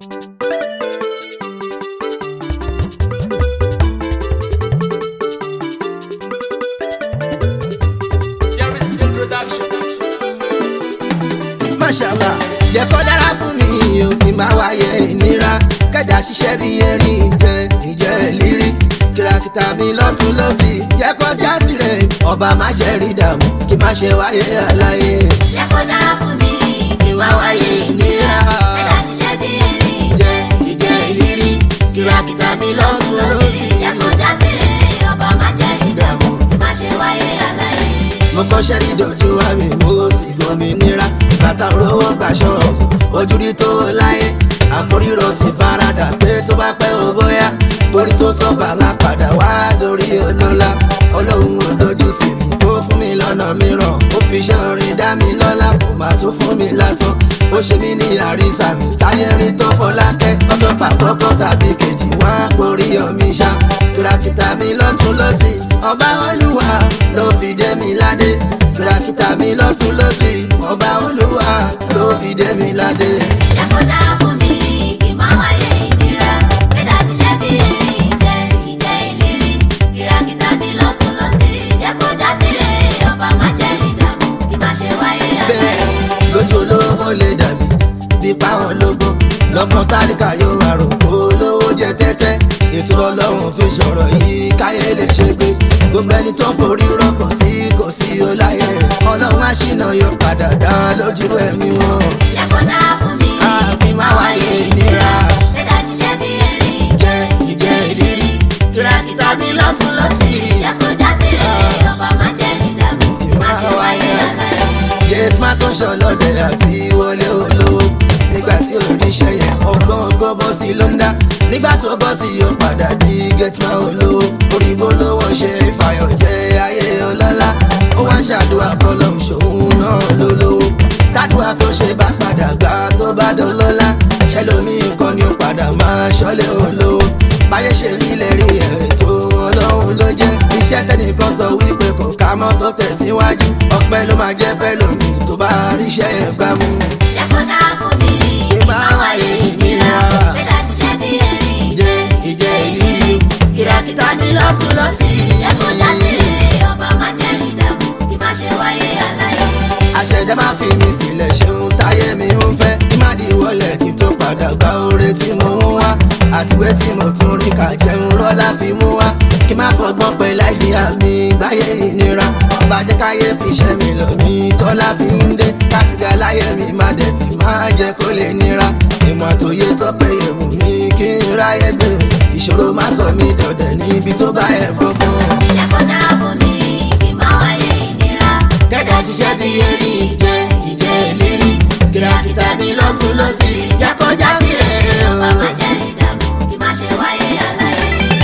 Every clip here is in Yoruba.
Mashallah, jẹ́ kó dára fún mi o kí n má wáyé ìnira kẹ́dà ṣiṣẹ́ bí erin ìjẹ́ ìlérí kìràkìtà mi lọ́tún lọ́sì jẹ́ kó já sílẹ̀ ọba má jẹ́ rí dààmú kí má ṣe wáyé aláyé. Jẹ́ kó dára fún mi kí n má wáyé ìnira kẹ́dà ṣiṣẹ́ bí erin ìjẹ́ ìlérí kìràkìtà mi lọ́tún lọ́sì jẹ́ kó já sílẹ̀ ọba má jẹ́ rí dààmú kí má ṣe wáyé aláyé. Mo kọ́ ṣẹ́rí dojú wa mi mo sì gómìnira bàtà rówó gbàṣọ ojúrí tó láyé àforírò ti farada pé tó bá pẹ́ ó bóyá borí tó sọ́fà máa padà wá dórí olóla ọlọ́run ò dojú tì mí ó fún mi lọ́nà mìíràn ó fi iṣẹ́ orin dá mi lọ́lá kò má tún fún mi lásán ó ṣe mí ní àrísà mi táyé rí tó fọlákẹ́ ọjọ́ pàkọ́kọ́ tàbí kejì wọ́n á porí omi ṣá kìràkìtà mi lọ́tún lọ́sì ọba olúwa ló fi dé mi ládé kìràkìtà mi lọ́tún lọ́sì ọba olúwa ló fi dé mi ládé. Jẹ́ kó dára fún mi kí n má wáyé ìnira kẹ́dà ṣiṣẹ́ bí erin ìjẹ́ ìlérí kìràkìtà mi lọ́tún lọ́sì jẹ́ kó já sílẹ̀ ọba má jẹ́ rí dààmú kí má ṣe wáyé aláyé. Lójú olówó lè dàbí bí páwọn lógún lọ́kàn tálíkà yóò máa rò kó lówó jẹ tẹ́tẹ́ ètò ọlọ́run fi sọ̀rọ̀ yìí káyé lè ṣe pé gbogbo ẹni tó forí rọ kò sí ọláyé ọlọ́run àṣìnà yóò padà dá lójú ẹ̀mí wọn. Jẹ́ kó dára fún mi kí n má wáyé ìnira kẹ́dà ṣiṣẹ́ bí erin ìjẹ́ ìlérí kìràkìtà mi lọ́tún lọ́sì jẹ́ kó já sílẹ̀ ọba má jẹ́ rí dààmú kí má ṣe wáyé aláyé. gate má tó ṣọlọ́dẹ àti wọlé olówó nígbà tí oríṣẹ́ yẹn ọgbọ́n ọgọ́ bọ́ sí ló ń dá nígbà tó bọ́ sí yóò padà di gate má olówó orígbó lówó ṣe fàyọ̀ jẹ́ ayé ọlọ́lá ó wá ń ṣàdúrà bọ́lọ́m ṣòun náà lólówó tádùá tó ṣe bá padà gbà tó bá dọ́lọ́lá ṣẹlómi nǹkan ni ó padà máa ṣọ́lé olówó báyé ṣe rí ilẹ̀ rí ètò ọlọ́run ló jẹ́ iṣẹ́ tẹ́nìkan sọ wípé kò ká mọ́ tó tẹ̀síwájú ọpẹ́ ló máa jẹ́ fẹ́ lómi tó bá ríṣẹ́ ẹ̀ gbá mú. Jẹ́ kó dára fún mi kí n má wáyé ìnira kẹ́dà ṣiṣẹ́ bí erin ìjẹ́ ìlérí kìràkìtà mi lọ́tún lọ́sì jẹ́ kó já sílẹ̀ ọba má jẹ́ rí dààmú kí má ṣe wáyé aláyé. àṣẹjẹ máa fi mi sílẹ̀ ṣeun táyé mi ń fẹ́ kí má di wọlé kí n tó padà gba oore tí mo ń wá àtiwé tí mo tún rí kà jẹun rọ́lá fi mú wá kí má fọgbọ́n pẹ́ láìdí àmì gbáyé ìnira ọba jẹ́ káyé fi ṣẹ́ mi lọ mi tọ́lá fi ń dé kátìgà láyé mi má dẹ̀ tí má jẹ́ kó lè nira ìmọ̀ àtòyé tó péye mú mi kí n ráyé gbé ìṣòro má sọ mí dọ̀dẹ̀ níbi tó bá ẹ̀ fọ́gbọ́n. Jẹ́ kó dára fún mi kí n má wáyé ìnira kẹ́dà ṣiṣẹ́ bí erin ìjẹ́ ìlérí kìràkìtà mi lọ́tún lọ́sì jẹ́ kó já sílẹ̀ ọba má jẹ́ rí dààmú kí má ṣe wáyé aláyé.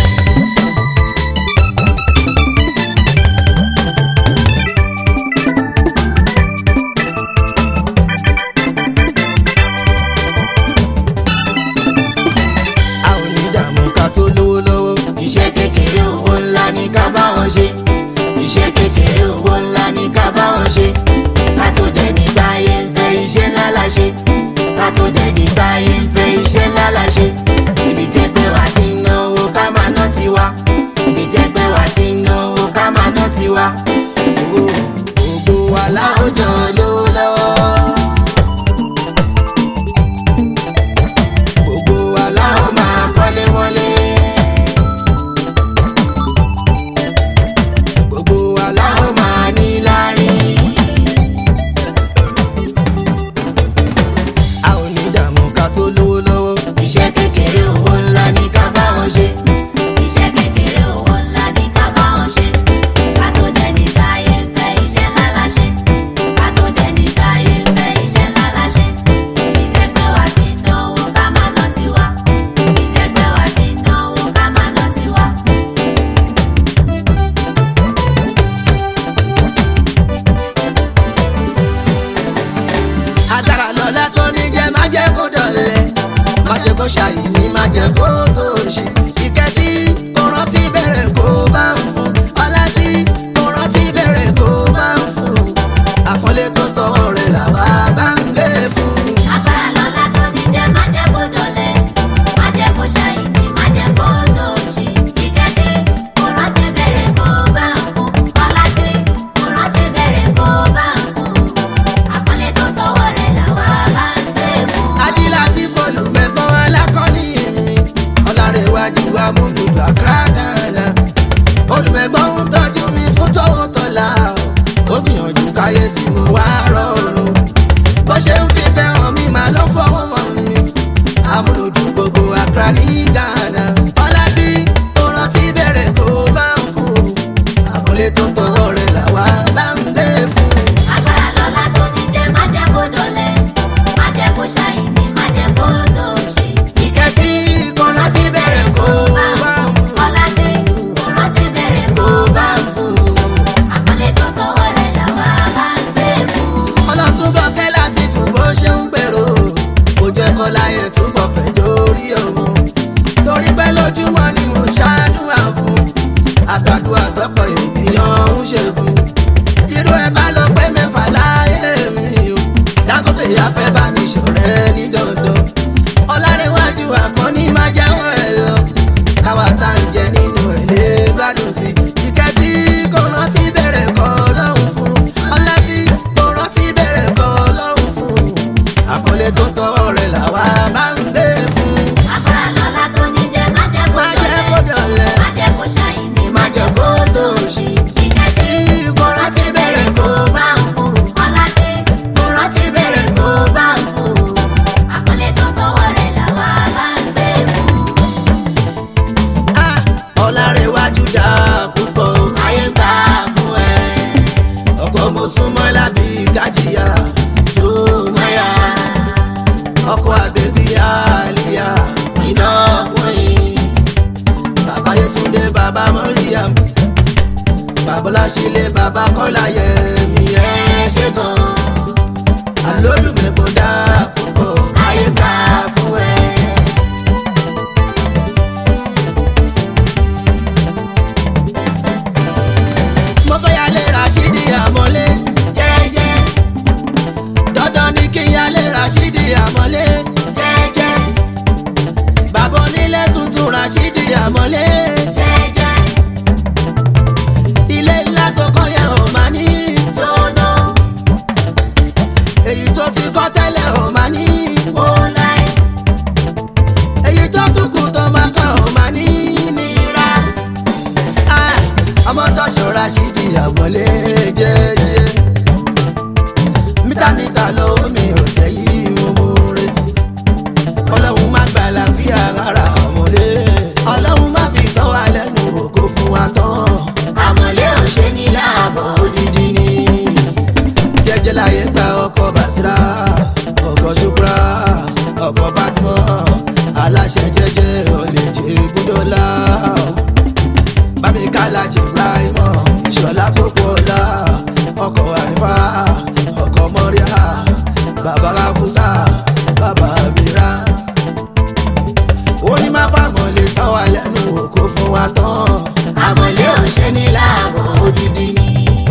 a ò ní dààmú ká tó lówó lọ́wọ́ iṣẹ́ kékeré owó ńlá ní ká bá wọn ṣe iṣẹ́ kékeré owó ńlá ní ká bá wọn ṣe ká tó dẹni táyé ń fẹ́ iṣẹ́ ńlá la ṣe ká tó dẹni táyé ń fẹ́ iṣẹ́ ńlá la ṣe ibi tẹ́gbẹ́ wá ti ń náwó ká máa ná tiwa ibi tẹ́gbẹ́ wá ti ń náwó ká máa ná tiwa gbogbo wa láwùjọ lówó lọ́wọ́. Gbogbo wa láwọn máa kọ́lé mọ́lé. Gbogbo wa láwọn máa ní láárí. A ò ní dààmú ká tó lówó lọ́wọ́. Iṣẹ́ kékeré owó ńlá ní ká bá wọn ṣe. Iṣẹ́ kékeré owó ńlá ní ká bá wọn ṣe ká tó dẹni táyé ń fẹ́ iṣẹ́ ńlá la ṣe ká tó dẹni táyé ń fẹ́ iṣẹ́ ńlá la ṣe ibi tẹ́gbẹ́ wá ti ń náwó ká máa ná tiwa ibi tẹ́gbẹ́ wá ti ń náwó ká máa ná tiwa. Agbára lọ́lá tó ní jẹ́ má jẹ́ kó dọ̀lẹ́. Má jẹ́ kó ṣàyìní, má jẹ́ kó tó ṣe. Ìkẹ́ tí kò rántí bẹ̀rẹ̀ kó bá ń fún. Ọlá tí kò rántí bẹ̀rẹ̀ kó bá ń fún. Àpọ́nlé tó tọwọ́ rẹ̀ làwa bá ń gbé fún. Agbára lọ́lá tó ní jẹ́ má jẹ́ kó dọ̀lẹ́ fẹ́ dórí ọmọ torí pé lójúmọ́ ni mo ṣàdúrà fún àtàdúrà tọ́pọ̀ ènìyàn ń ṣe fún tírú ẹ bá lọ pé mẹ́fà láyé mi o Dangote afẹ́ bá mi ṣọ̀rẹ́ ní dandan Ọlárẹ̀wájú Àkànní má jáwọ́ ẹ lọ káwa tá ń jẹ nínú ẹ̀ lè gbádùn sí ìkẹ́ tí kò rántí bẹ̀rẹ̀ kọ́ lọ́hùn fún ọlá tí kò rántí bẹ̀rẹ̀ kọ́ lọ́hùn fún àkọlé tó tọwọ́ rẹ̀ làwa bá ń gbé fún. Agbára lọ́lá tó ní jẹ́ má jẹ́ kó dọ̀lẹ́, má jẹ́ kó ṣàìní, má jẹ́ kó tòṣì. Ìkẹ́ tí kò rántí bẹ̀rẹ̀ kó bá ń fún ọlá tí kò rántí bẹ̀rẹ̀ kó bá ń fún àkọlé tó tọwọ́ rẹ̀ làwa bá ń gbé fún. Ọlárẹ̀wájú dá púpọ̀ ayé gbà fún ẹ ọkọ mo súnmọ́ lábí kájíyà súnmọ́yà ọkọ àbẹ̀bí àlìyà iná queens bàbá Yétúndé bàbá Mọ́ríyàm bàbá Láṣílẹ̀ bàbá Kọ́láyẹmí ẹ ṣé gan alólùmẹ̀gbọ́n dá púpọ̀ ayé gbà fún ẹ. mo fẹ́ yálé Rashidi Àmọ́lé jẹ́jẹ́ dandan ni kí yálé Rashidi Àmọ́lé jẹ́jẹ́ bàbá onílé tuntun Rashidi Àmọ́lé jẹ́jẹ́ ilé ńlá tó kọ́ yẹn ò máa ní jóná èyí tó ti kọ́ tẹ́lẹ̀ ò máa ní online èyí tó tún kù tó máa kọ́ ò máa ní nira ọmọ tó ṣe Rashidi Àmọ́lé jẹ́jẹ́ mítàmítà lọ́wọ́ mi ò tẹ́ yìí mo mú re ọlọ́run má gbà láfíà rárá Àmọ́lé ọlọ́run má fi tán wa lẹ́nu ògo fún wa tán Àmọ́lé ò ṣe ní láàbọ̀ odidi ni jẹ́jẹ́ láyé gba ọkọ̀ Basira ọkọ̀ Shukra ọkọ̀ Fatima aláṣẹ jẹ́jẹ́ olè jẹ́ gúdọ́lá bámi kálá jẹ́ Ibrahima ìṣọ̀lá kókó ọ̀la ọkọ̀ àrífà ọkọ̀ Mọ́ríà bàbá Rafusa bàbá Mira ó ní má fàmọ́lé tán wà lẹ́nu òkú fún wa tán Àmọ́lé ò ṣe ní láàbọ̀ odidi ni.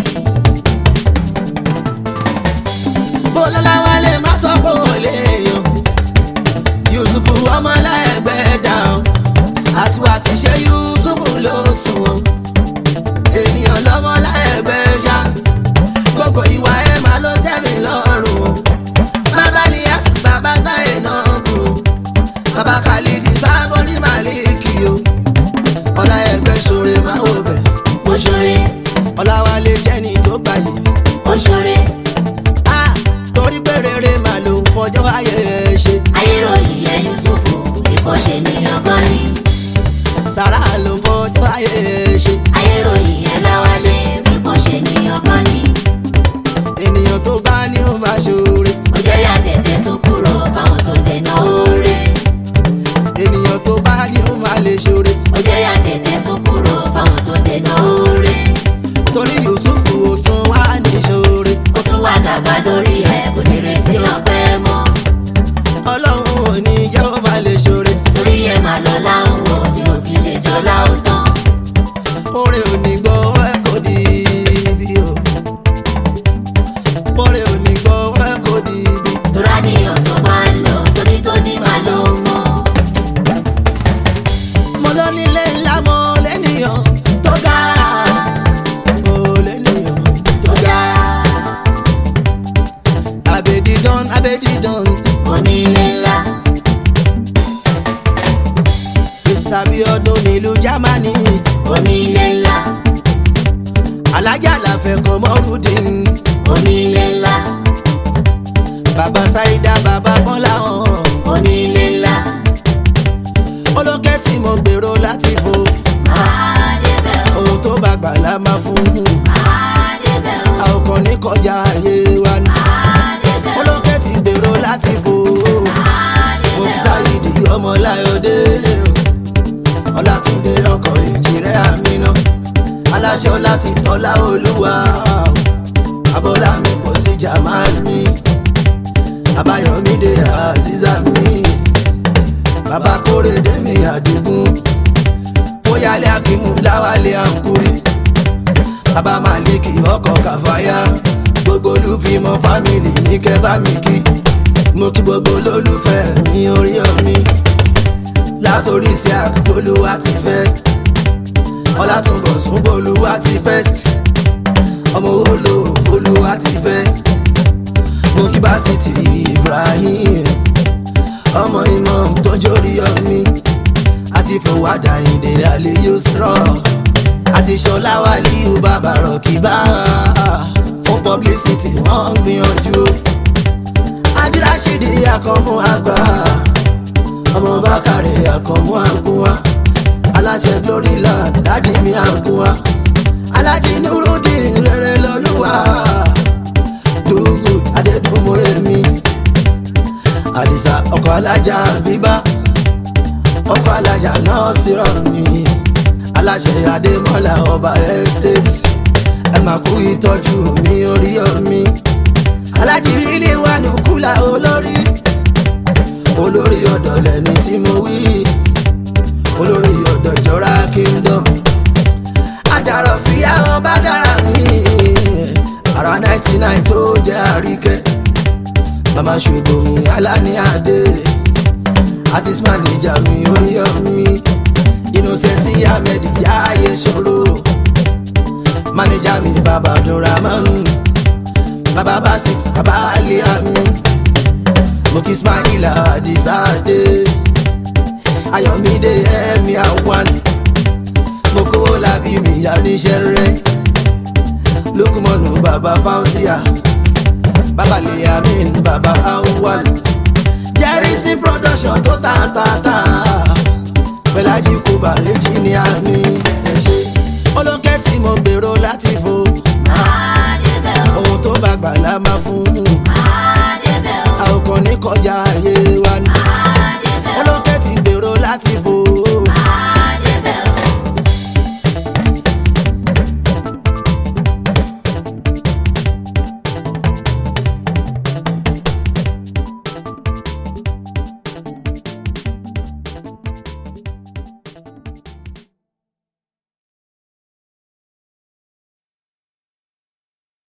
bọ́lọ́lá wálé má sọ pé ò lè yàn Yusufu ọmọláẹgbẹ́ dáhùn àtiwá ti ṣe Yusufu ló sùn ènìyàn lọ́mọláẹgbẹ́ ṣá gbogbo ìwà ẹ̀ máa ló tẹ́ mi lọ́rùn bàbá Elias bàbá Zainabu bàbá Khalidi bàbá ní Maliki o ọláẹgbẹ́ ṣoore máa wò bẹ̀ Ó ṣoore, Ọláwálé jẹ́ni tó gbàyè ó ṣoore, torí pé rere màá ló ń fọjọ́ ayé ẹ ṣe ayéròyìn ẹ̀ Yusufu ipò ṣe níyàn gan ni. sàrà ló ń fọjọ́ ayé ẹ ṣe Ayéròyìn ẹ̀ Láwálé ipò ṣe níyàn gan ni. ènìyàn tó bá ní ó máa ṣoore Ó jẹ́ yá tètè sún kúrò fáwọn tó dènà oore. ènìyàn tó bá ní ó máa lè ṣoore Ó jẹ́ yá tètè sún kúrò fáwọn tó dènà oore. torí Yusufu ó tún wá ní ṣoore Ó tún wá gàba lórí ẹ̀ kò ní retí ọpẹ́ mọ́. ọlọ́run ò ní jẹ́ ó máa lè ṣoore Torí ẹ̀ máa lọ láwùwọ̀ tí ó fi lè jọ láwùtán. oore ò ní gbọ́ ẹ kò di ibi o oore ò ní gbọ́ ẹ kò di ibi Tóra níyàn tó máa ń lọ torí tó ní máa ló mọ́. mo lọ nílé ńlá mọ lẹ́nìyàn tó ga mo lẹ́nìyàn Tó dáa, abedidan onílé ńlá. Ìsàbíọdún nílùú Jámánì Onílé ńlá, alájà làfẹ́ kọ́ mọ́rùdín onílé ńlá, bàbá Sáídà bàbá Bọ́láhàn onílé ńlá. olókè tí mo gbèrò láti fò Adébẹ̀ o, ohun tó bá gbà lá máa fún Adébẹ̀ o, àwòkàn ní kọjá ayé wa ni Adébẹ̀ o, olókè tí gbèrò láti fò mo fi Sáyídì ọmọ Láyọ̀dé Ọlátúndé ọkọ̀ Èjìrẹ́ Àmínà aláṣọ láti ọlá olúwa abọ́lá mi kò sí Jamal mi Abáyọ̀mídé Aziza mi bàbá Kórèdé mi Àdìgún bóyálé Akímù Láwálé Àǹkúrí bàbá Màlíkì ọkọ̀ Kàfáyà gbogbo olúfimọ́ fámìlì ní kẹ́bá mi kí mo kí gbogbo olólùfẹ́ mi Oríyọ̀mí látòrí sí Olúwa ti fẹ́ Ọlátúnbọ̀sún Olúwa ti first ọmọ Olúwa ti fẹ́ mo kí Básítì Ibrahim ọmọ Imam tó jóríyọ̀mí àti Fòwádà Ìdè Àlè Yusra àti Ṣọlá Wàlíù bàbá Rọ̀kìbá fún publicity wọ́n ń gbìyànjú Ajíráṣídì Àkànmú àgbà ọmọ Bákàrè Àkànmú Àgúnwá aláṣẹ Glory Land dádì mi Àgúnwá Aláàjì Nurudeen rere lọ́lúwa dùgù Adédùnmọ̀rẹ́mí Àdìsá ọkọ̀ alájà Bíbá ọkọ̀ alájà náà sí rọ̀mí aláṣẹ Adémọ́lá ọba estate ẹ máa kú ìtọ́jú mi Oríyọ̀mí Aláàjì Rílíwánù Kúlà olórí ọ̀dọ̀ lẹ́ni tí mo wí olórí ọ̀dọ̀ Ìjọra Kingdom àjàrà fìyà wọn bá dára ní ara 99 tó jẹ́ Àríkẹ́ mama Ṣòbòmí Aláni Adé artist manager mi Oríyọ̀mí Innocent Ahmed Yáyé Ṣòro manager mi bàbá Abdulrahman bàbá Basit bàbá Aliami mo kí Ismaila Adisade Ayọ̀mídé Ẹ̀mí Àwọn mo kó lábí mi yá níṣẹ́ rẹ̀ Lókùmọ̀nù bàbá Fáúsíà bàbá Liamin bàbá Àwọn Jẹ́rìsí production tó tààtàtà Bẹ́lájí Kúbà léjì ní àmì ẹ̀ṣẹ́ olókẹ́ tí mo gbèrò láti fò ohun tó bá gbà lá máa fún